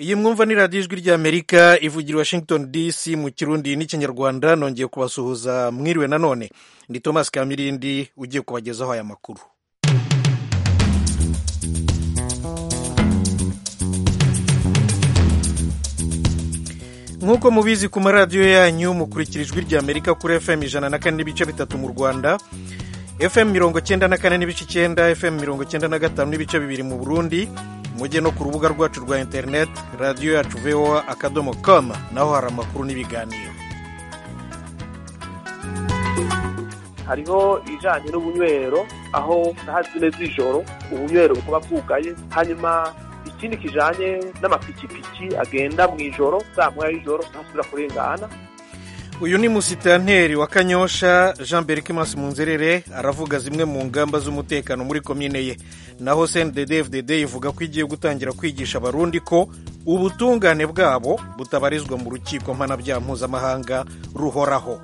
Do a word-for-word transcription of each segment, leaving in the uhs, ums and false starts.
iyi mwumva ni radiyo ijwi ry'Amerika ivugira Washington D C mu kirundi n'ikinyarwanda. Nongeye kubasuhuza, mwiriwe nanone. Ndi Thomas Kamirindi ugiye kubagezaho aya makuru. Nk'uko mubizi ku maradiyo yanyu mukurikira ijwi ry'Amerika kuri F M ijana na kane n'ibice bitatu mu Rwanda, F M mirongo cyenda na kane n'ibice icyenda, F M mirongo cyenda na gatanu n'ibice bibiri mu Burundi. Mujye no ku rubuga rwacu rwa internet radiyo yacu v o a akadomo com, naho hari amakuru n'ibiganiro. Hariho ijanye n'ubunywero aho hazine z'ijoro ubunywero bukuba bwugaye, hanyuma ikindi kijanye n'amapikipiki agenda mu ijoro saa moya y'ijoro ntasubira kurengana. Uyu ni musitanteri wa Kanyosha Jean Berkimas Munzerere aravuga zimwe mu ngamba z'umutekano muri komine ye. Naho C N D D F D D ivuga ko igiye gutangira kwigisha abarundi ko ubutungane bwabo butabarizwa mu rukiko mpanabyaha mpuzamahanga ruhoraho.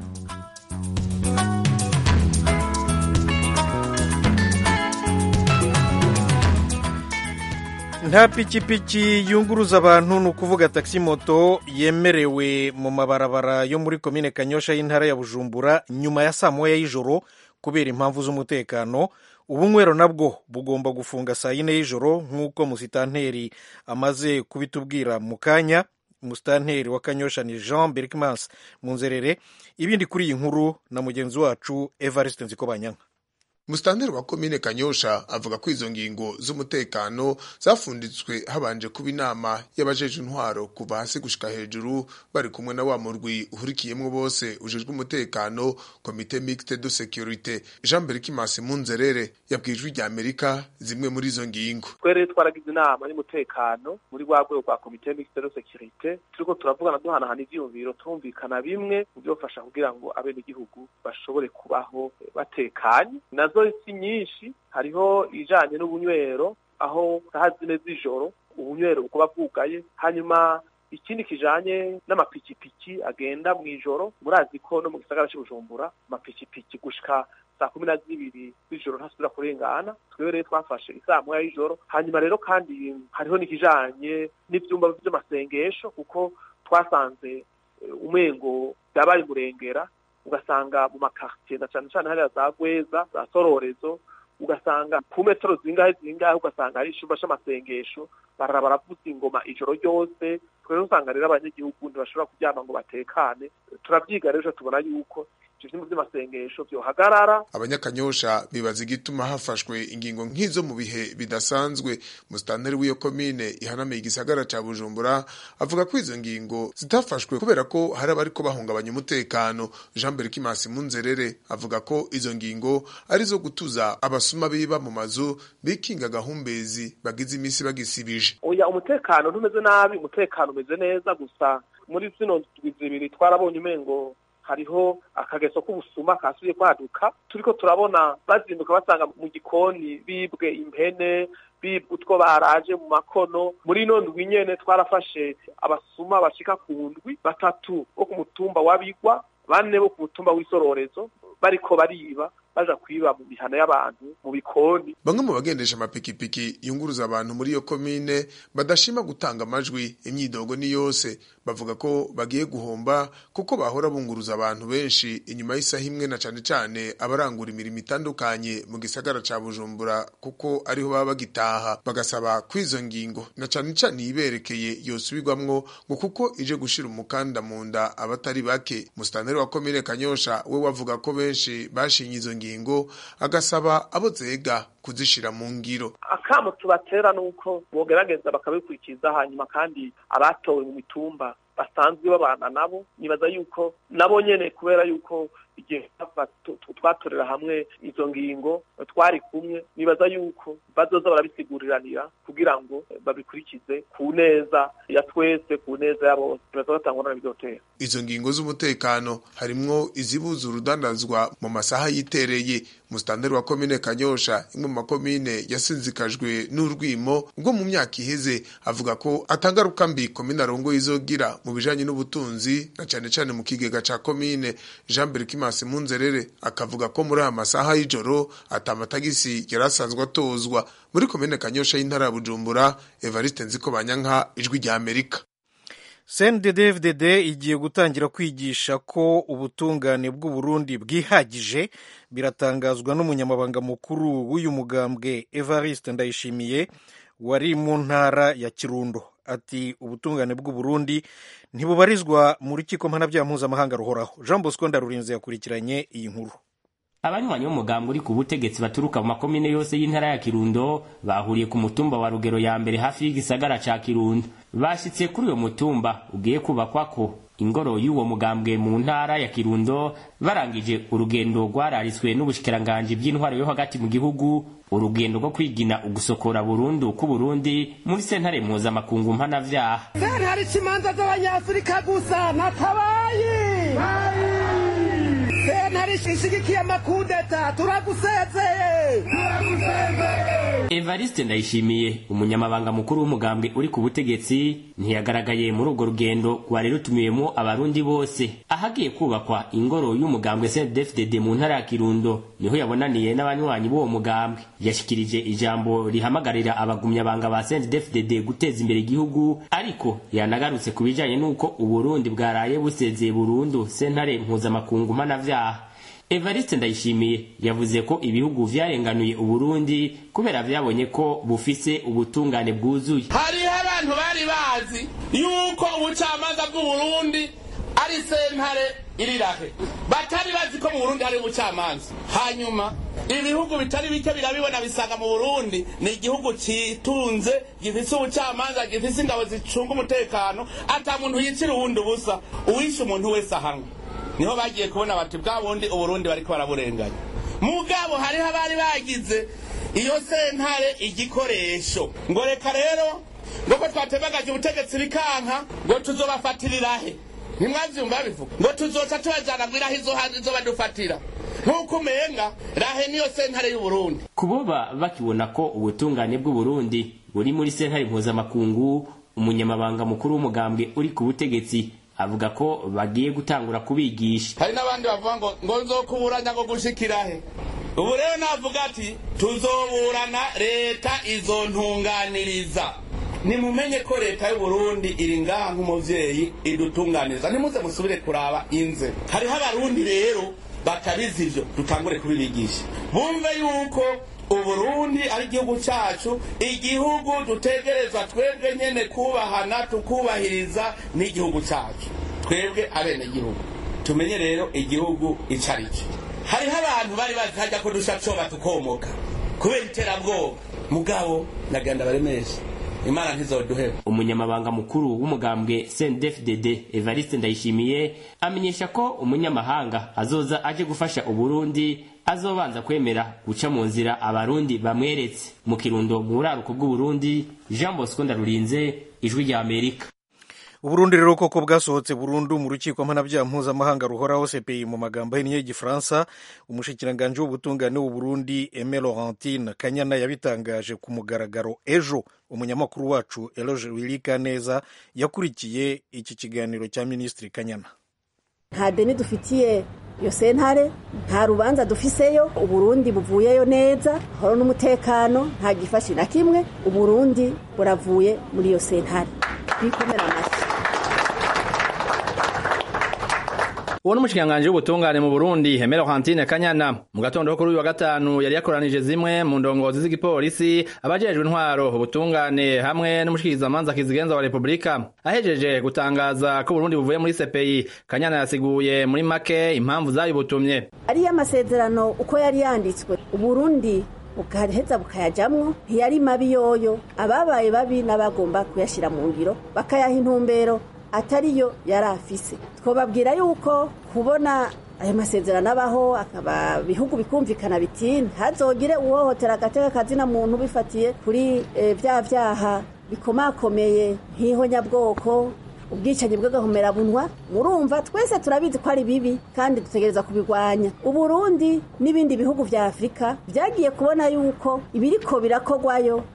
Nta pikipiki yunguruza abantu, ni ukuvuga taxi moto, yemerewe mu mabarabara yo muri komine Kanyosha y'intara ya Bujumbura nyuma ya saa moya y'ijoro kubera impamvu z'umutekano. Ubunywero nabwo bugomba gufunga saa yine y'ijoro nk'uko musitanteri amaze kubitubwira mu kanya. Musitanteri wa Kanyosha ni Jean Berkimas Munzerere. Ibindi kuri iyi nkuru na mugenzi wacu Evariste Nzikobanyanka. Musitanteri wa komine Kanyosha avuga ko izo ngingo z'umutekano zafunditswe habanje kuba inama y'abajeje intwaro kuva hasi gushika hejuru, bari kumwe na wa murwi uhurikiyemwo bose ujejwe umutekano, Comité Mixte de Sécurité. Jean Berkimas Munzerere yabwijwe rya Amerika zimwe muri izo ngingo. Twere twaragize inama y'umutekano muri rwagwe rwa Comité Mixte de Sécurité, turiko turavugana duhanahana ivyiyumviro, tumvikana bimwe mu byofasha kugira ngo abene igihugu bashobore kubaho batekanye. Nazo si nyinshi, hariho ijanye n'ubunywero aho hazine z'ijoro ubunywero bukuba bwugaye, hanyuma ikindi kijanye n'amapikipiki agenda mu ijoro. Murazi ko no mu gisagara cy'Ubujumbura amapikipiki gushika saa kumi na zibiri z'ijoro ntasubira kurengana. Twebwe rero twafashe isaa moya y'ijoro. Hanyuma rero kandi hariho n'ikijanye n'ivyumba vy'amasengesho, kuko twasanze umengo byabaye murengera, ugasanga mu makartier na cyane cyane hariya za Gweza, za Sororezo, ugasanga ku metero zingahe zingahe ugasanga hari icumba c'amasengesho barara baravuza ingoma ijoro ryose. Twere usanga rero abanyagihugu ntibashobora kuryama ngo batekane. Turavyiga rero tubona yuko ivyo vy'amasengesho vyohagarara. Abanyakanyosha bibaza igituma hafashwe ingingo nk'izo mu bihe bidasanzwe. Musitanteri w'iyo komine ihanamiye igisagara ca Bujumbura avuga ko izo ngingo zitafashwe kubera ko hari abariko bahungabanya umutekano. Jean Berkimas Munzerere avuga ko izo ngingo arizo gutuza abasuma biba mu mazu bikinga gahumbezi bagize imisi bagisibije. Oya, umutekano ntumeze nabi, umutekano umeze neza, gusa muri zino zibiri twarabonye umengo hariho akageso k'ubusuma kasubiye kwaduka. Turiko turabona bazinduka basanga mu gikoni bibwe impene, bibwe utwo baraje mu makono. Muri no ndwi nyene twarafashe abasuma bashika ku ndwi, batatu bo ku mutumba wabigwa, bane bo ku mutumba w'Isororezo, bariko bariba baja kwiba mu mihana y'abantu mu bikoni. Bamwe mu bagendesha amapikipiki yunguruza abantu muri iyo komine badashima gutanga amajwi, imyidogo ni yose. Bavuga ko bagiye guhomba kuko bahora bunguruza abantu benshi inyuma y'isaha imwe, na cane cane abarangura imirimo itandukanye mu gisagara ca Bujumbura kuko ariho baba bagitaha. Bagasaba kwizo ngingo na cane cane iberekeye yosubirwamwo ngo kuko ije gushira umukanda mu nda abatari bake. Musitanteri wa komine Kanyosha we wavuga ko benshi bashinye izo ngingo, agasaba abo zega kuzishira mu ngiro. Akamo tubatera nuko bogerageza bakabikurikiza, hanyuma kandi abatowe mu mitumba basanzwe babana nabo, nibaza yuko nabo nyene kubera yuko igihe twatorera hamwe izo ngingo twari kumwe, nibaza yuko bazoza barabisiguriranira kugira ngo babikurikize ku neza ya twese, ku neza ya bose. Bazotangwa n'ibidotera izo ngingo z'umutekano harimwo izibuza urudandazwa mu masaha yitereye. Musitanteri wa komine Kanyosha, imwe mu makomine yasinzikajwe n'urwimo ubwo mu myaka iheze, avuga ko atangaruka mbi komine arongo izogira mu bijanye n'ubutunzi na cane cane mu kigega ca komine. Jean Berkimas Munzerere akavuga bavuga ko muri aya masaha y'ijoro atamatagisi yarasanzwe atozwa. Muri komine Kanyosha y'intara ya Bujumbura, Evariste Nzikobanyanka, Ijwi rya Amerika. C N D D F D D igiye gutangira kwigisha ko ubutungane bw'u Burundi bwihagije, biratangazwa n'umunyamabanga mukuru w'uyu mugambwe Evariste Ndayishimiye wari mu ntara ya Kirundo. Ati ubutungane bw'u Burundi ntibubarizwa mu rukiko mpanabyaha mpuzamahanga ruhoraho. Jean Bosco Ndarurinze yakurikiranye iyi nkuru. Abanywanyi b'umugambwe uri ku butegetsi baturuka mu makomine yose y'intara ya Kirundo bahuriye ku mutumba wa Rugero ya mbere hafi y'igisagara ca Kirundo. Bashitse kuri uyo mutumba ugiye kubakwako ingoro y'uwo mugambwe mu ntara ya Kirundo, barangije urugendo rwarariswe n'ubushikiranganje bw'intwaro yo hagati mu gihugu, urugendo rwo kwigina ugusokora Burundi ku Burundi muri sentare mpuzamakungu mpanavyaha. Sentare imanza z'abanyafrika gusa natabaye sentare ishigikiye amakudeta, turagusezeye turagusezeye. Evariste Ndayishimiye umunyamabanga mukuru w'umugambwe uri ku butegetsi ntiyagaragaye muri urwo rugendo rwari rutumiyemo abarundi bose. Ahagiye kubakwa ingoro y'umugambwe C N D D F D D mu ntara ya Kirundo niho yabonaniye n'abanywanyi b'uwo mugambwe. Yashikirije ijambo rihamagarira abagumyabanga ba C N D D F D D guteza imbere igihugu, ariko yanagarutse kubijanye nuko Uburundi bwaraye busezeye burundu sentare mpuzamakungu mpanavyaha. Evariste Ndayishimiye yavuze ko ibihugu vyarenganuye Uburundi kubera vyabonye ko bufise ubutungane bwuzuye. Hari abantu bari bazi yuko ubucamanza bw'u Burundi ari sentare irirahe, batari bazi ko mu Burundi hari ubucamanza. Hanyuma ibihugu bitari bike birabibona bisanga mu Burundi ni igihugu citunze, gifise ubucamanza, gifise ingabo zicunga umutekano, ata muntu yicira uwundi ubusa, uwishe umuntu wese ahanwe. Niho bagiye kubona bati bwa bundi Uburundi bariko baraburenganya. Mugabo hari habari bagize iyo sentare igikoresho ngo reka rero ngo twatebagaje ubutegetsi bikanka ngo tuzobafatirirahe. Ntimwavyumva bivuga ngo tuzoca tubajana gwiraho izo hanze zo badufatira nkuko umenga rahe niyo sentare y'u Burundi. Kuboba bakibona ko ubutungane bw'u Burundi buri muri sentare mpuzamakungu, umunyamabanga mukuru w'umugambwe uri ku butegetsi avuga ko bagiye gutangura kubigisha. Hari n'abandi bavuga ngo ngo nzokuburanya ngo gushikirahe. Ubu rero navuga ati tuzoburana leta izontunganiriza. Nimumenye ko leta y'u Burundi iri ngaha nk'umuvyeyi idutunganiriza, nimuze musubire kuraba inze. Hari abarundi rero batabizi ivyo, dutangure kubibigisha bumve yuko Uburundi ari igihugu cyacu, igihugu dutegerezwa twebwe nyene kubahana tukubahiriza n'igihugu cyacu twebwe abene gihugu. Tumenye rero igihugu icarice. Hari abantu bari bazi hajya ko dushacoba tukomoka kubera iterabwoba, mugabo naganda baremesha Imana ntizoduheba. Umunyamabanga mukuru w'umugambwe C N D D F D D Evariste Ndayishimiye amenyesha ko umunyamahanga azoza aje gufasha Uburundi azobanza kwemera guca mu nzira abarundi bamweretse. Mu Kirundo mu buraruko bw'u Burundi, Jean Bosco Ndarurinze, Ijwi rya Amerika. Uburundi rero koko bwasohotse burundu mu rukiko mpanabyaha mpuzamahanga ruhoraho C P I mu magambo ahinnye y'Igifaransa. Umushikiranganje w'ubutungane w'u Burundi Aimé Laurentine Kanyana yabitangaje ku mugaragaro ejo. Umunyamakuru wacu Eloge Wilikaneza yakurikiye iki kiganiro cya Minisitiri Kanyana. Nta deni dufitiye iyo sentare, nta rubanza dufiseyo, Uburundi buvuyeyo neza, horo n'umutekano, nta gifashi na kimwe, Uburundi buravuye muri iyo sentare. Bikomera amashyi. Uwo n'umushikiranganje w'ubutungane mu Burundi Aimé Laurentine Kanyana mu gatondo kuri uyu wa gatanu yari yakoranije zimwe mu ndongozi z'igipolisi, abajejwe intwaro, ubutungane hamwe n'umushikirizamanza kizigenza wa Republika. Ahejeje gutangaza ko Burundi buvuye muri C P I, Kanyana yasiguye muri make impamvu zayibutumye. Ari amasezerano uko yari yanditswe, Uburundi bukaheza bukayajamwo, ntiyari mabi yoyo, ababaye babi n'abagomba kuyashira mu ngiro bakayaha intumbero atariyo yari afise. Twobabwira yuko kubona ayo masezerano abaho akaba bihugu bikumvikana biti ntazogire uwohotera agateka kazina muntu bifatiye kuri e, vya vyaha bikomakomeye nk'ihonyabwoko, ubwicanyi bw'agahomera bunwa. Murumva twese turabizi ko ari bibi kandi dutegereza kubigwanya. Uburundi n'ibindi bihugu vya Afrika vyagiye kubona yuko ibiriko birakogwayo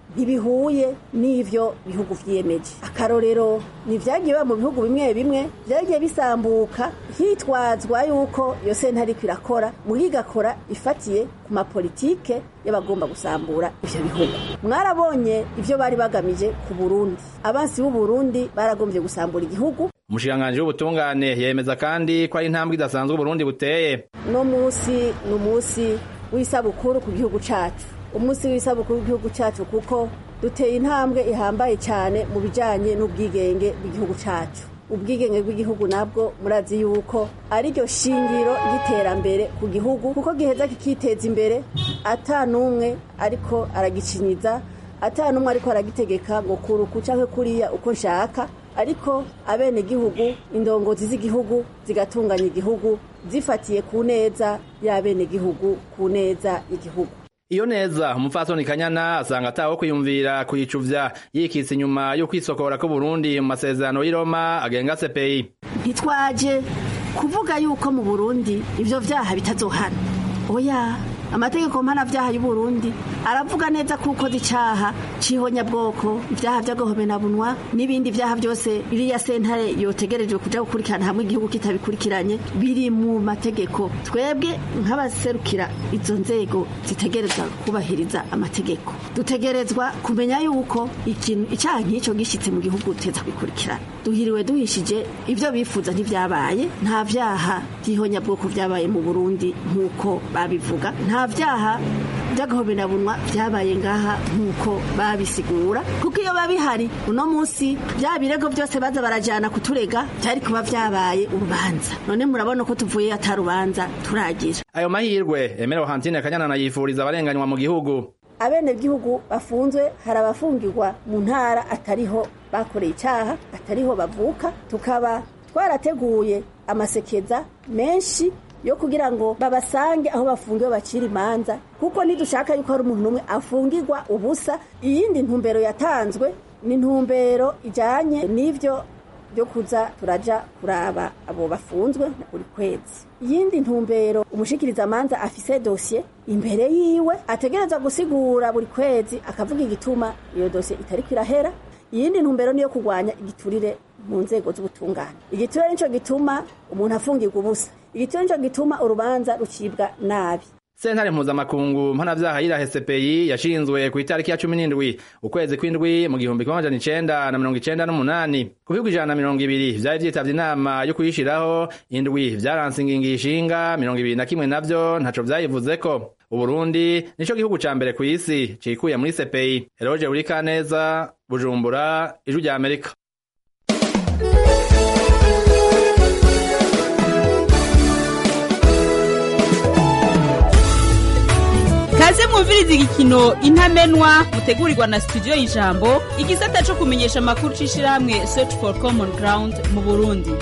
ntibihuye n'ivyo bihugu vyiyemeje. Akarorero ni vyagiye biba mu bihugu bimwe bimwe vyagiye bisambuka hitwazwa yuko iyo sentare iriko irakora muga igakora ifatiye ku mapolitike y'abagomba gusambura ivyo bihugu. Mwarabonye ivyo bari bagamije ku Burundi, abansi b'u Burundi baragombye gusambura igihugu. Umushikiranganji w'ubutungane yemeza kandi ko ari intambwe idasanzwe Burundi buteye. No musi no musi w'isabukuru ku gihugu cacu, umunsi w'isabukuru w'igihugu cacu kuko duteye intambwe ihambaye cyane mu bijanye n'ubwigenge bw'igihugu cacu. Ubwigenge bw'igihugu nabwo murazi yuko ari ryo shingiro y'iterambere ku gihugu kuko giheza kikiteza imbere atanumwe ariko aragicinyiza, atanumwe ariko aragitegeka ngo kuruku canke kuriya uko nshaka, ariko abene gihugu indongozi z'igihugu zigatunganya igihugu zifatiye ku neza y'abene gihugu, ku neza y'igihugu. Iyo neza umupfasoni Kanyana asanga ataho kwiyumvira kuyicuvya yikitse inyuma yo kwisokora ko Burundi mu masezerano y'i Roma agenga C P I. Ntitwaje kuvuga yuko mu Burundi ivyo vyaha bitazohana. Oya, amategeko mpanavyaha y'u Burundi aravuga neza kuko zicaha cihonyabwoko, ivyaha vy'agahomenabunwa n'ibindi vyaha byose iriya sentare yotegerejwe kuja gukurikirana hamwe igihugu kitabikurikiranye biri mu mategeko. Twebwe nk'abaserukira izo nzego zitegerezwa kubahiriza amategeko, dutegerezwa kumenya yuko ikintu icaha nk'ico gishitse mu gihugu teza bikurikirana. Duhiriwe duhishije ivyo bifuza ntivyabaye, nta vyaha vy'ihonyabwoko vyabaye mu Burundi nk'uko babivuga, nta vyaha vy'agahomenabunwa vyabaye ngaha nk'uko babisigura, kuko iyo babihari uno musi vya birego vyose baza barajana kuturega vyari kuba vyabaye urubanza. None murabona ko tuvuye atarubanza turagira. Ayo mahirwe Emera Hantine Kanyana yifuriza abarenganywa mu gihugu. Abene gihugu bafunzwe hari abafungirwa mu ntara atariho bakoreye icaha, atariho bavuka, tukaba twarateguye amasekeza menshi yo kugira ngo babasange aho bafungiwe bacira imanza, kuko nidushaka yuko hari umuntu umwe afungirwa ubusa. Iyindi ntumbero yatanzwe ni ntumbero ijanye n'ivyo byo kuza turaja kuraba abo bafunzwe buri kwezi. Iyindi ntumbero umushikiriza amanza afise dossier imbere yiwe ategereza gusigura buri kwezi akavuga igituma iyo dossier itari kwirahera. Iyindi ntumbero niyo kugwanya igiturire mu nzego z'ubutungane. Igiturire nico gituma umuntu afungirwa ubusa, igiturire nico gituma urubanza rucibwa nabi. Sentare mpuzamakungu mpanavyaha y'irahe C P I yashinzwe ku itariki ya cumi n'indwi ukwezi kw'indwi mu gihumbi kimwe amajana icenda na mirongo icenda n'umunani. Ku bihugu ijana na mirongo ibiri vyari vyitavye inama yo kuyishiraho, indwi vyaranse ingingo ishinga, mirongo ibiri na kimwe navyo ntaco vyayivuzeko. Uburundi nico gihugu ca mbere kw'isi cikuye muri C P I. Eroje Urikaneza, Bujumbura, Ijwi rya Amerika. Kaze mwumviriza igikino Intamenwa mutegurirwa na studio y'Ijambo, igisata co kumenyesha amakuru c'ishirahamwe Search for Common Ground mu Burundi.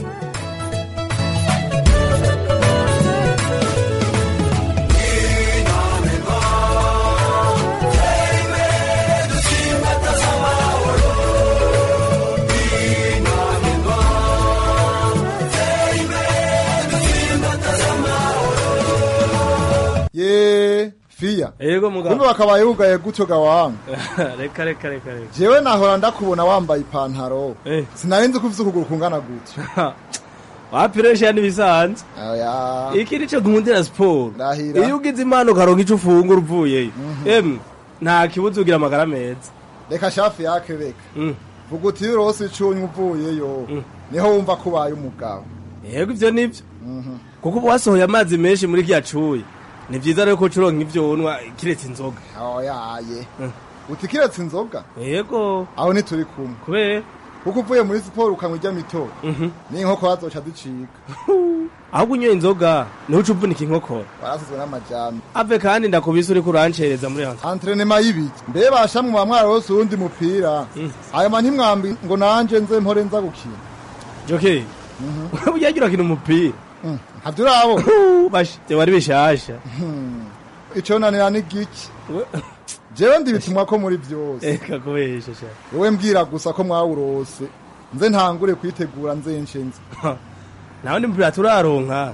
Ye Fia. Yego mugabo. Kumbe bakabaye ugaye gutyo gawanga. Reka reka reka reka. Jewe nahora ndakubona wambaye ipantaro. Eh. Sinarinze kuvisa ukuguru kungana gutyo. Wapiresha nibisanze. Oya. Iki nico gumundira sport. Ndahira. Iyo ugize impano karonka ico ufungura uvuye. Em, nta kibuzo ugira amagara meza. Reka shafi yake reka. Mm. Vuga uti rose icunye uvuyeyo. Niho wumva kubaye umugabo. Yego ivyo nivyo. Mhm. Kuko wasohoye amazi menshi muri kyacuye. Ni vyiza rero ko curonka ivyo unwa kiretse inzoga. Oya ye. Uti kiretse inzoga? Yego. Aho ni turi kumwe. Kubera kuko uvuye muri siporo ukamujya mito. Mhm. Ni inkoko bazoca ducika. Ahubwo unyoye inzoga niho ucuvunika inkokora. Barasuzwe n'amajambo. Ave kandi ndakubise uri kurancereza muri hanze. Entraînement y'ibiki. Mbe bashamwe mu mwaro wose undi mupira. Ayo man ntimwambi ngo nanje nze mpore nza gukina. Joke. Mhm. Uyagira kino mupira. Mhm. Hadurabo. Bashi, te wari bishasha. Ico nanira ni giki. Jewe ndibitumwa ko muri byose. Eka kubesha sha. Wowe mbwira gusa ko mwawurose. Nze ntangure kwitegura nze nshenze. Naho ndi mpira turaronka.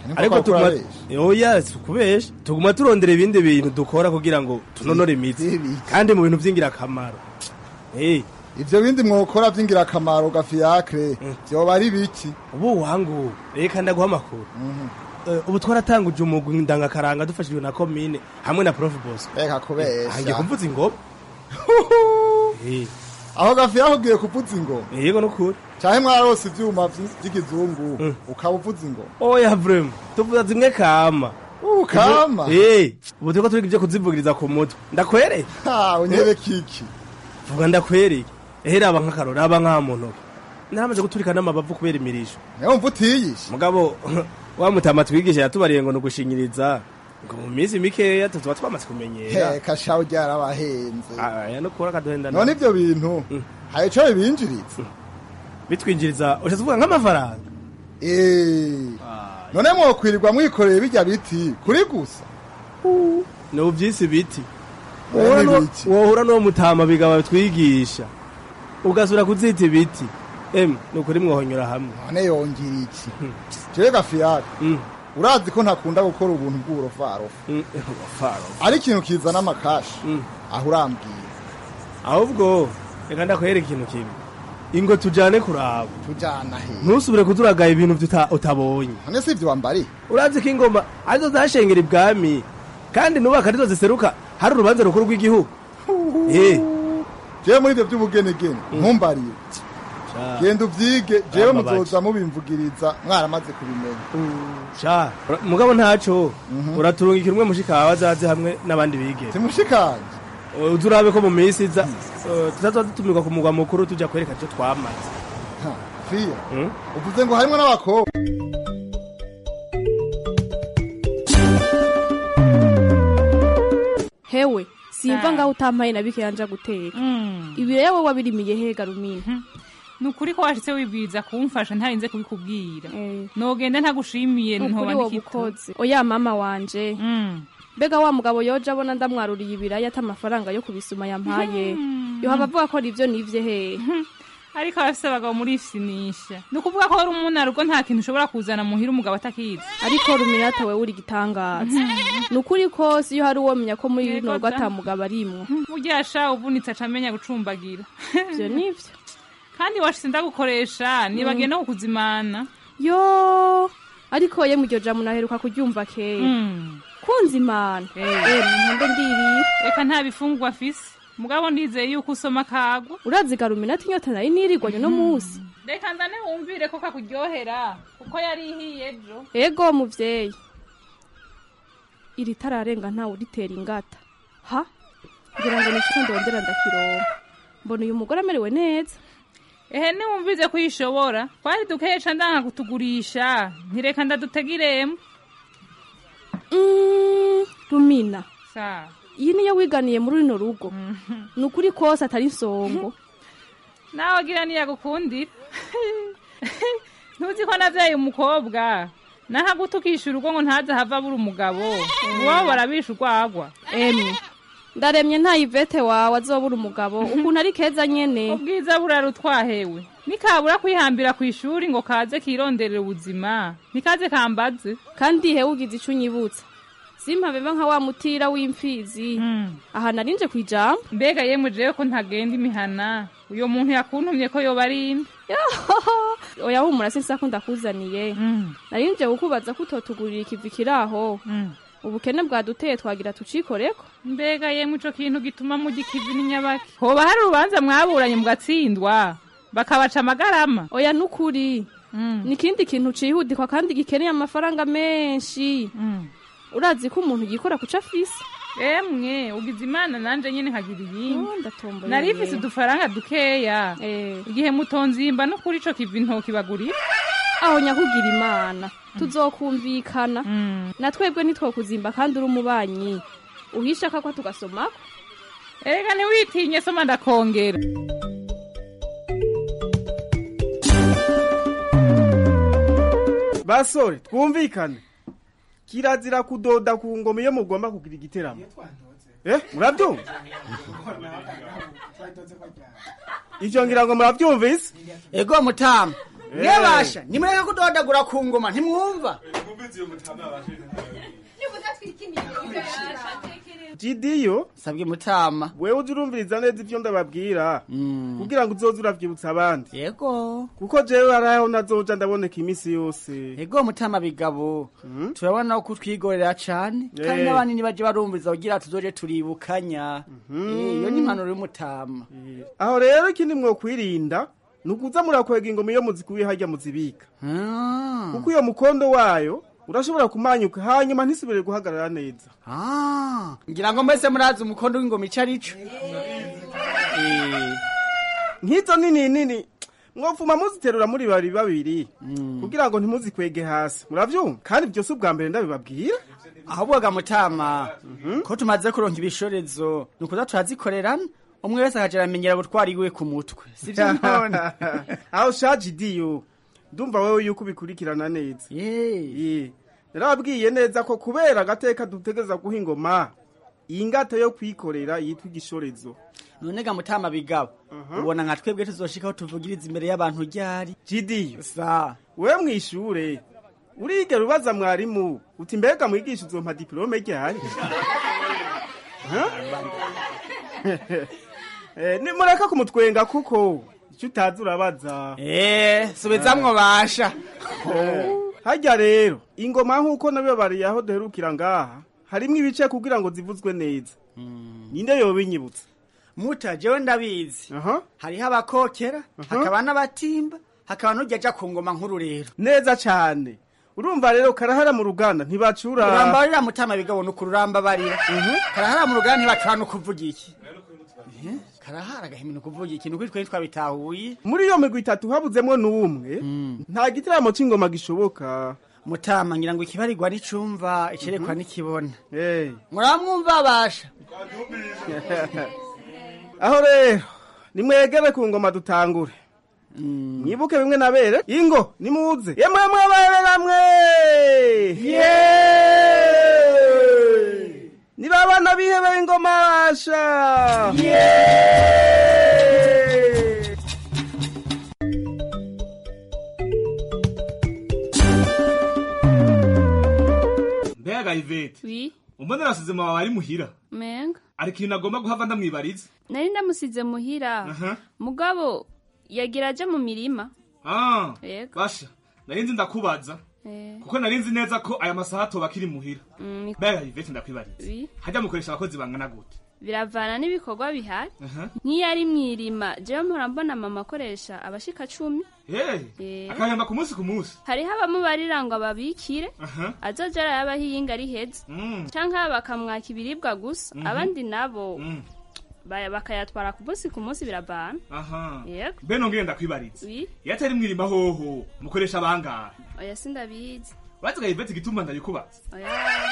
ariko tuguma oya kubesha tuguma turondera ibindi bintu dukora kugira ngo tunonore imitsi kandi mu bintu vy'ingirakamaro eh ivyo bindi mwokora vy'ingirakamaro gafiakre vyoba ari biki ubu wangu reka ndaguha amakuru ubu twaratanguje umugwi ndangakaranga dufashijwe na komine hamwe na prof boss reka kubesha hangiye kuvuza ingoma eh aho gafiya ugiye kuvuza ingoma yego nukuri cyahe mwarose ivyuma vy'ikizungu ukabuvuza ingoma oya vrem tuvuza zimwe kama ukama eh ubu turiko turi ivyo kuzivugiriza ku mutwe ndakwereye ha unyebe kiki vuga ndakwereye ehera aba nk'akarora aba nka muntu naramaze guturika n'amabavu kubera imirisho niyo mvutiyishe mugabo wa mutama twigisha yatubariye ngo nugushinyiriza ngo mu minsi mikeya tuba twamaze kumenyera he kashaho ryarabahenze aya no kora kaduhenda none ivyo bintu haye cyo binjiriza bitwinjiriza ushatse kuvuga nk'amafaranga eh none mwokwirirwa mwikoreye bijya biti kuri gusa no byisi biti wohura no mutama bigaba twigisha ugasura kuzita ibiti em nukuri mwohonyora hamwe none yongira iki jewe gafiyaka urazi ko ntakunda gukora ubuntu bw'urofarofa ari ikintu kizana amakashi aho urambwira ahubwo reka ndakwereka ikintu kimwe ingo tujane kuraba tujana he ntusubire kuturagaye ibintu utabonye none si ivyo wambari urazi ko ingoma arizo zashengera ibwami kandi nubaka arizo ziseruka hari urubanza rukuru rw'igihugu eh jewe muri ivyo by'ubugenegene ntumbarire genda uvyige jewe muzoza mubimvugiriza mwaramaze kubimenya sha mugabo ntaco uraturungikira umwe mushikawe azaze hamwe n'abandi bige simushikanje uzurabe ko mu minsi iza tutazoza dutumirwa ku mugwa mukuru tuja kwereka icyo twamaze fiya uvuze ngo harimwo n'abakobwa hewe simva ngaho utampaye na bike yanja guteka ibi rero wowe wabirimiye hega rumina nukuri ko washitse wibwiriza kumfasha ntarinze kubikubwira nogenda ntagushimiye ntoba nikituze oya mama wanje mbega wa mugabo yoje abona ndamwaruriye ibiraya atamafaranga yo kubisuma yampaye yohava avuga ko rivyo nivye he ariko abafise abagabo muri isinisha ni ukuvuga ko ari umunarugo nta kintu ushobora kuzana muhira umugabo atakizi ariko ruminata wewe uri gitangaza ni ukuri kose iyo hari uwo menya ko muri rino rugo ata mugabo arimwo mugihe sha uvunitse acamenya gucumbagira ivyo nivyo kandi washitse ndagukoresha nibagenda kukuzimana yo ariko ye muryo jamu naheruka kuryumva kera kunzi imana eh mpande ndiriye reka nta bifungwa afise mugabo ndizeye yuko usoma kagwa urazigara iminota inyota nari nirirwanye no musi reka ndane wumvire ko kakuryohera kuko yari ihiye ejo ego muvyeyi iri tararenga ntawe uritera ingata ha ngira ngo nishike ndondera ndakironka mbona uyu mugore amerewe neza ehe niwumvize ko yishobora twari dukeca ndanga kutugurisha ntireka ndadutegiremo Mm, rumina sa iyi niyo wiganiye muri rino rugo ni ukuri kose atari insongo nawe agira niyagukundira ntuzi ko navyaye umukobwa nahagutukisha urugo ngo ntaze hava buri umugabo uwabo barabisha urwagwa emwe ndaremye nta ivete wawe azobura umugabo ukuntu ari keza nyene ubwiza burarutwahewe nikabura kwihambira ku ishuri ngo kaze kironderera ubuzima nikaze kambaze kandi hewe ugize ico unyibutsa simpabeba nka wa mutira w'imfizi aha narinje kwijambo mbega yemwe jewe ko ntagenda imihana uyo muntu yakuntumye ko yoba ari inde oya humura sinsa ko ndakuzaniye narinje kukubaza ko utotugurira ikivi kiraho ubukene bwaduteye twagira tucikoreko mbega yemwe ico kintu gituma mu gikivi n'inyabaki hoba hari urubanza mwaburanye mugatsindwa bakabaca amagarama oya nukuri nikindi kintu cihudikwa kandi gikeneye amafaranga menshi urazi ko umuntu yikora kuca afise emwe ugize imana nanje nyene nkagira ibindi nari ifise udufaranga dukeya igihe mutonzimba no kuri ico kivi ntoki bagurira aho nyakugira imana tuzokumvikana na twebwe nitwokuzimba kandi uri umubanyi uhisha kakwa tugasomako erega ntiwitinye soma ndakongera basore twumvikane kirazira kudoda ku ngoma iyo mugomba kugira igiteramo eh murabyumva ivyo ngira ngo murabyumvise ego mutama Mwebasha, nimureka kudodagura ku ngoma ntimwumva. Jidiyo sabwe mutama wewe uzurumviriza neza ivyo ndababwira kugira ngo uzoze uravyibutsa abandi yego kuko jewe araho nazoja ndaboneka imisi yose yego mutama bigabo turabona ko twigorera cane kandi n'abandi nibaje barumviriza kugira tuzoje turibukanya iyo ni impanuro y'umutama aho rero ikindi mwo kwirinda nukuza murakwega ingoma iyo muzikuye harya muzibika kuko iyo mukondo wayo urashobora kumanyuka hanyuma ntisubire guhagarara neza. Ah, ngira ngo mbese murazi umukondo w'ingoma icarico. Eh. Nk'izo nini nini mwopfuma muziterura muri bari babiri kugira ngo ntimuzikwege hasi. Muravyumva? Kandi byose ubwa mbere ndabibabwira. Ahubwo mutama ko tumaze kuronka ibishorezo nukuza turazikorerana umwe wese akagera amenyera gutwariwe ku mutwe. Sivyo none. Aho shaji diyo. Ndumva wewe yuko bikurikirana neza. Yee. Narabwiye neza ko kubera agateka dutegeza guha ingoma ingata yo kwikorera yitwa igishorezo. None ga mutama bigabo. Ubona nka twebwe tuzoshikaho tuvugiriza imbere y'abantu ryari. Jidiyo. Sa. We mwishure. Urige rubaza mwarimu uti mbega mwigisha uzompa diplome ryari. Eh ni mureka kumutwenga kuko icyo utazi urabaza. Eh, subizamwo basha. Hajya rero, ingoma nkuko nabe bari aho duherukira ngaha, harimwe ibice kugira ngo zivuzwe neza. Ninde yobinyibutsa? Muta jewe ndabizi. Hariho abakokera, hakaba n'abatimba, hakaba n'ujya ku ngoma nkuru rero. Neza cyane. Urumva rero karahara mu ruganda ntibacura. Uramba barira mutama bigabo no kuramba barira. Karahara mu ruganda ntibacura no kuvuga iki. Karahara gahimino kuvuga ikintu kwitwe twabitahuye muri yo migwi itatu habuzemwo n'umwe nta gitaramo c'ingoma gishoboka mutama ngira ngo ikibarirwa n'icumva icerekwa n'ikibona eh muramwumva basha aho rero nimwegere ku ngoma dutangure mwibuke bimwe nabere ingo nimuze yemwe mwabere namwe yeah niba abana bihebeye ingoma basha mbega Ivete oui umbona rasize mama bari muhira menga ariko ikintu agomba guhava ndamwibariza nari ndamusize muhira uh-huh. mugabo yagira aje mu mirima ah basha nari nzi ndakubaza Eh. Kuko narinzi neza ko aya masaha toba kiri muhira. Mm, Bega Ivete ndakwibariza. Oui. Hajya mukoresha abakozi bangana gute? Biravana n'ibikorwa bihari. Uh -huh. Nk'iyari mwirima, je mpora mbona mama akoresha abashika cumi. Hey. Eh. Akahemba ku munsi ku munsi. Hari haba barira ngo ababikire. Uh -huh. Azoja arabahinga ari heze. Mm. Canke bakamwaka ibiribwa gusa. Mm -hmm. Abandi nabo. Mm. Baya bakayatwara ku munsi ku munsi biravana. Aha. Yego. Beno ngenda kwibariza. Oui. Yatari mwirima hoho mukoresha abanga. Oya sindabizi. Wazaga Ivete gituma ndayikubaza. Oya.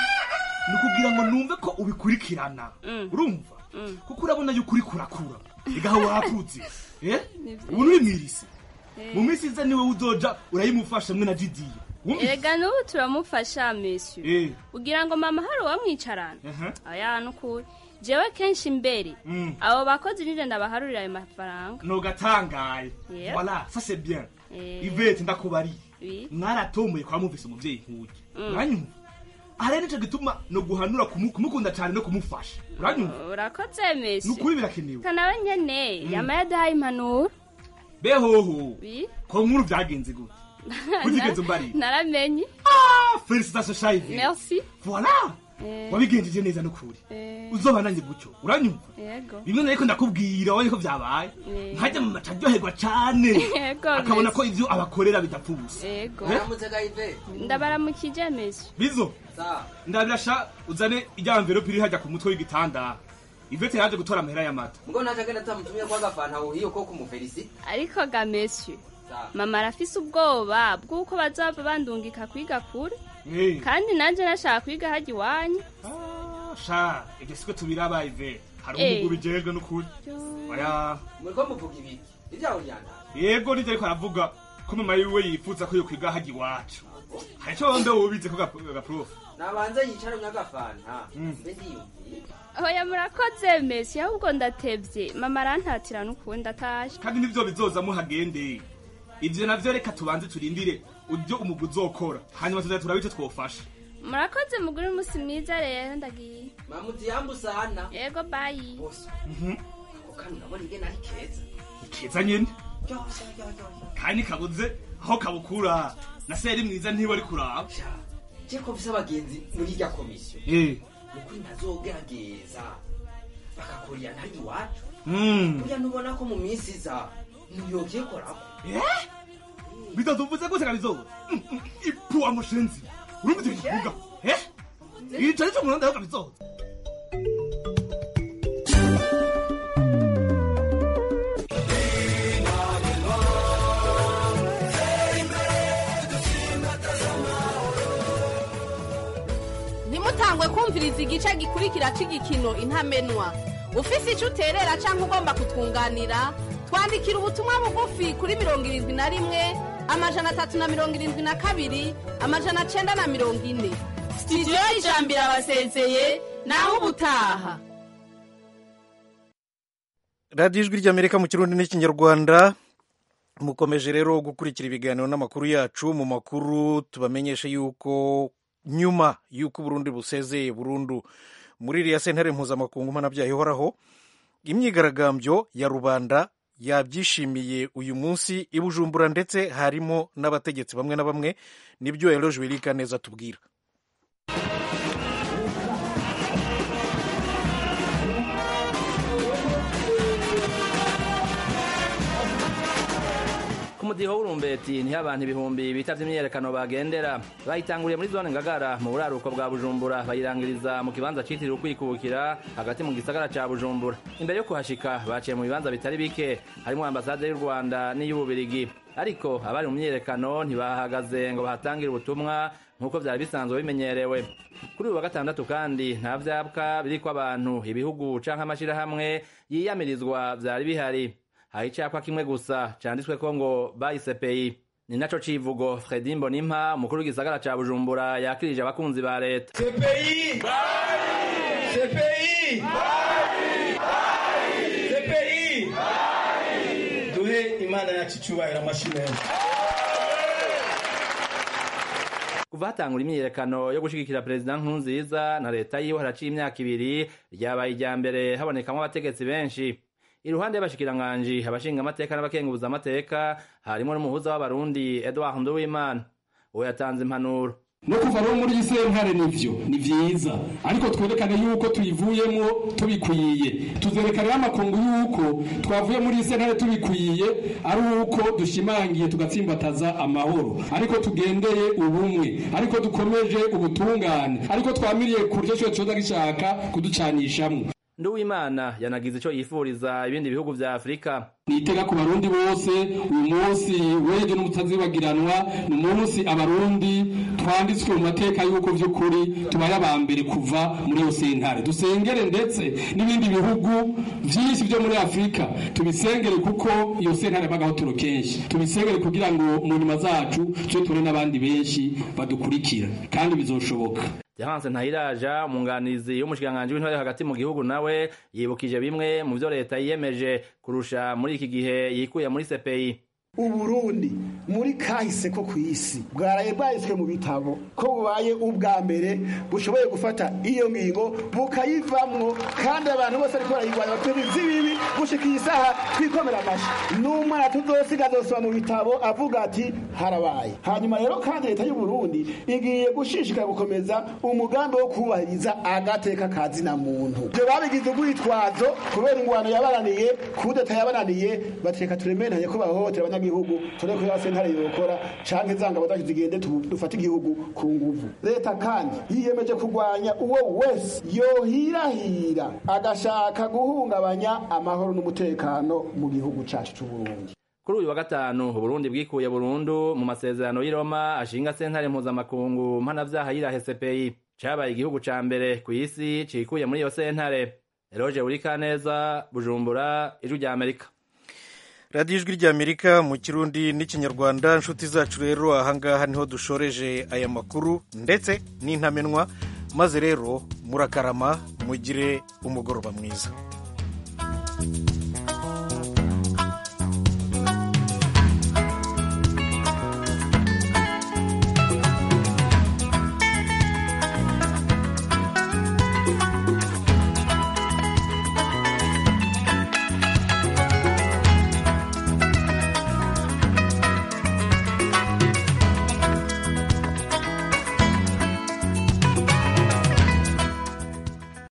Nukugira ngo numve ko ubikurikirana. Mm. Urumva? Mm. Kuko urabona yuko uri kurakura. Igaho wakuze. Eh? Ubu uri mwirisi. Eh. Mu minsi iza niwe uzoja urayimufasha mwe na Didier. Erega n'ubu turamufasha monsieur. Eh. Ugira ngo mama hari uwamwicarana. Uh -huh. Oya nukuri. Jewe kenshi imbere. Mm. Abo bakozi nije ndabaharurira ayo mafaranga. No gatangaye. Yeah. Voilà, ça c'est bien. Eh. Ivete ndakubari. Oui. Mwaratomboye kwa muvise umuvyeyi nkuye. Mm. Uranyumva? Are nico gituma no guhanura kumukunda cyane no kumufasha. Uranyumva? Urakoze mesi. Nukuri birakenewe. Kana nyene mm. yama yadaye impanuro. Behoho. Oui. Ko nkuru byagenze gute? Kuzigenze mbari. Naramenye. Ah, félicitations Shaive. Merci. Voilà. Eh. Wabigenjeje neza nukuri. Eh. Uzoba nanjye gucyo. Uranyumva? Yego. Bimwe nariko ndakubwira wari ko byabaye. Eh. Nkajya mu macaryoherwa cyane. Yego. Akabona ko ivyo abakorera bidapfubusa. Yego. Uramutse Gaive. Ndabaramukije mesi. Bizo. Sa. Ndabirasha uzane ijya envelope iri hajya ku mutwe w'igitanda. Ivete yaje gutora amahera y'amata. Ngo naje agenda tamutumye kwa gafana aho hiyo ko kumufelisi. Ariko ga monsieur. Mama arafise ubwoba bw'uko bazava bandungika kwiga kure. Hey. Kandi nanje nashaka kwiga haji wanyu. Ah, sha, egesiko tubiraba Ivete. Hari umugu bijejwe n'ukuri. Oya. Muriko muvuga ibiki? Ivyaho ryanda. Yego nije ariko aravuga ko mama yiwe yifuza ko yo kwiga haji wacu. Hari cyo wambe ubize ko ga prof. Nabanze yicara nyagafana. Mbe ndiyumvi. Oya murakoze mesi ahubwo ndatevye. Mama arantatira n'ukundi ndatashe. Kandi nivyo bizoza muhagende. ivyo navyo reka tubanze turindire uvyo umugwi uzokora hanyuma tuza turabe ico twofasha. Murakoze muguri musi mwiza rero ndagiye. Mamuzi yambusana. Yego bayi. Mhm. Ako kanu nabona ingene ari keza. Keza nyene. Kandi kabuze aho kabukura na seri mwiza ntibo ari kuraba. Je ko visa abagenzi muri rya komisiyo. Eh. Nukuri ntazogerageza. Bakakorya ntari iwacu. Mm. Burya nubona ko mu minsi za ntiyogiye korako. Eh? Bitazovuze gose kabizo. Ipu amushenzi. Urumva ikivuga? Eh? Ico nico muronda yo kabizo. Nimutangwe kumviriza igice gikurikira c'igikino intamenwa. Ufise ico uterera canke ugomba kutwunganira, twandikira ubutumwa bugufi kuri mirongo irindwi na rimwe amajana atatu na mirongo irindwi na kabiri amajana cenda na mirongo ine. Studio y'Ijambo irabasezeye naho ubutaha. radiyo ijwi ry'Amerika mu Kirundi n'Ikinyarwanda. Mukomeje rero gukurikira ibiganiro n'amakuru yacu. Mu makuru tubamenyesha yuko nyuma yuko Burundi busezeye burundu muri iriya sentare mpuzamakungu mpanabyaha ihoraho, imyigaragambyo ya rubanda yabyishimiye uyu munsi i Bujumbura, ndetse harimo n'abategetsi bamwe na bamwe. Nibyo Eloge Wilika neza tubwira. Kumudiho urumbeti niho abantu ibihumbi bitavye imyerekano bagendera. Bayitanguriye muri zone Ngagara mu buraruko bwa Bujumbura, bayirangiriza mu kibanza citiriwe ukwikubukira hagati mu gisagara ca Bujumbura. Imbere yo kuhashika baciye mu bibanza bitari bike, harimo ambasade y'u Rwanda n'iy'Ububirigi. Ariko abari mu myerekano ntibahagaze ngo bahatangire ubutumwa nk'uko vyari bisanzwe bimenyerewe. Kuri uyu wa gatandatu kandi nta vyapwa biriko abantu, ibihugu canke amashirahamwe yiyamirizwa vyari bihari. Hari icapa kimwe gusa canditsweko ngo bayi C P I. Ni naco civugo Fredy Mbonimpa, umukuru w'igisagara ca Bujumbura, yakirije abakunzi ba leta. C P I! Bayi! C P I! Bayi! Bayi! C P I! Bayi! Duhe Imana yacu icubahiro amashimwe. Kuva hatangura imyiyerekano yo gushigikira Perezida Nkurunziza na leta yiwe haraciye imyaka ibiri, ryabaye irya mbere habonekamwo abategetsi benshi. Iruhande y'abashikiranganji, abashinga amateka n'abakenguza amateka, harimo n'umuhuza w'abarundi Edouard Nduwimana. Uwo yatanze impanuro. No kuva rero muri iyi sentare nivyo ni vyiza, ariko twerekane yuko tuyivuyemo tubikwiye. Tuzerekane amakungu yuko twavuye muri iyi sentare tubikwiye, ari uko dushimangiye tugatsimbataza amahoro, ariko tugendeye ubumwe, ariko dukomeje ubutungane, ariko twamiriye kuryo cyo coza gishaka kuducanishamwe. Nduwimana yanagize ico yifuriza ibindi bihugu vya Afrika. Nitega ku barundi bose, uyu munsi weje n'umutazibagiranwa, ni umunsi abarundi twanditswe mu mateka yuko vy'ukuri tubaye abambere kuva muri iyo sentare. Dusengere ndetse n'ibindi bihugu vyinshi vyo muri Afrika, tubisengere kuko iyo sentare bagaho turo kenshi. Tubisengere kugira ngo mu nyuma zacu cyo ture n'abandi benshi badukurikira, kandi bizoshoboka. Jahanse Ntahiraja, umunganizi y'umushikiranganji w'intwari hagati mu gihugu, nawe yibukije bimwe mu vyo leta yiyemeje kurusha muri iki gihe yikuye muri C P I. Uburundi muri kahise ko kwisi bwaraye bwahiswe mu bitabo ko bubaye ubwa mbere bushoboye gufata iyo ngingo bukayivamwo, kandi abantu bose ariko barayigwanya batubizi bibi gushika isaha twikomera amashi. N'umwana tuzosiga azosoma mu bitabo avuga ati harabaye. Hanyuma rero kandi leta y'u Burundi igiye gushishikara gukomeza umugambi wo kubahiriza agateka kazina muntu. Byo babigize ubwitwazo kubera ingwano yabaraniye, kudeta yabaraniye, bateka turemenanye ko bahohotera gihugu tore ko sentare yokora canke zanga badaje zigende dufata igihugu ku nguvu. Leta kandi yiyemeje kurwanya uwo wese yohirahira agashaka guhungabanya amahoro n'umutekano mu gihugu cacu c'u Burundi. Kuri uyu wa gatanu Burundi bwikuye burundu mu masezerano y'i Roma ashinga sentare mpuzamakungu mpanavyaha yirahe C P I. Cabaye igihugu ca mbere ku isi cikuye muri iyo sentare. Eloge Urikaneza, Bujumbura, Ijwi rya Amerika. radiyo ijwi ry'Amerika mu Kirundi n'Ikinyarwanda. Inshuti zacu rero, ahangaha niho dushoreje aya makuru ndetse n'intamenwa, maze rero murakarama, mugire umugoroba mwiza.